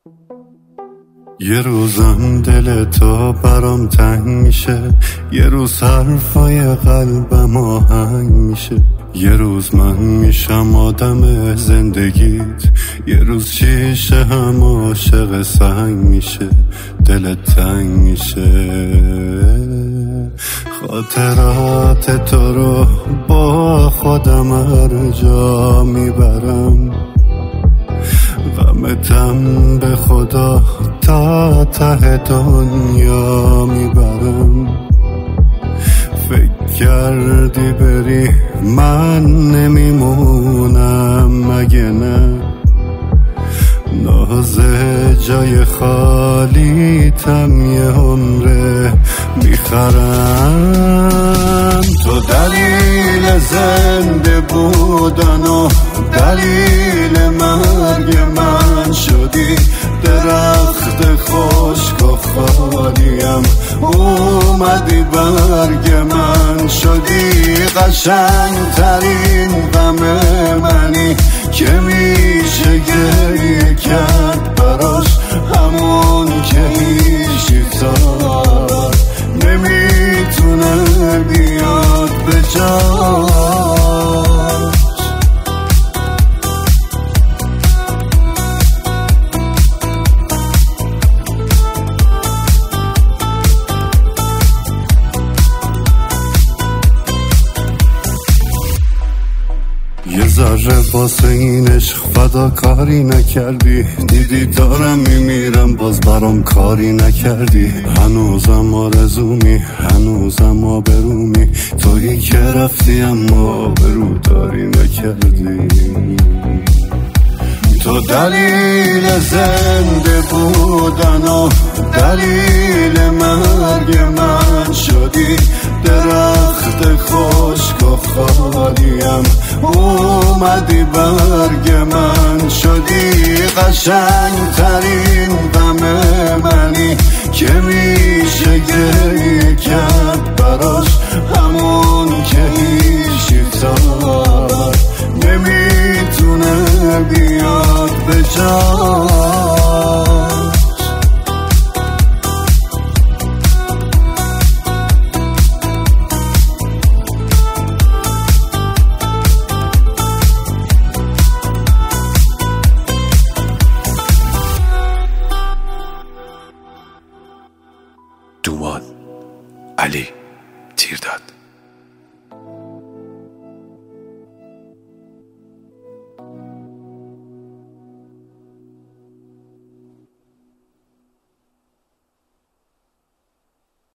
یه روزم دل تو برام تنگ میشه، یه روز حرفای قلبم آهنگ میشه، یه روز من میشم آدم زندگیت، یه روز شیشه هم عاشق سنگ میشه، دلت تنگ میشه. خاطرات تو رو با خودم هر جا میبرم، غمتم به خدا تا ته دنیا میبرم. فکر کردی بری من نمیمونم مگه نه؟ نازه جای خالی تم یه عمره میخرم. تو دلیل زنده بودن و دلیل مرگ من شدی، درخت خشک و خالیم اومدی برگ من شدی. قشنگترین غم منی که میشه گریه کرد براش، همون که هیچی تا نمیتونه بیاد به جاش. یه ذره واسه این عشق فدا کاری نکردی، دیدی دارم میمیرم باز برام کاری نکردی. هنوزم آرزومی، هنوزم آبرومی، تویی که رفتی اما آبرو داری نکردی. تو دلیل زنده بودن و دلیل مرگ من شدی، درخت خشک و خالیم اومدی برگ من شدی. قشنگترین غم منی که میشه گریه کرد براش، همون که هیچی تا نمیتونه بیاد به جاش. دومان علی تیرداد.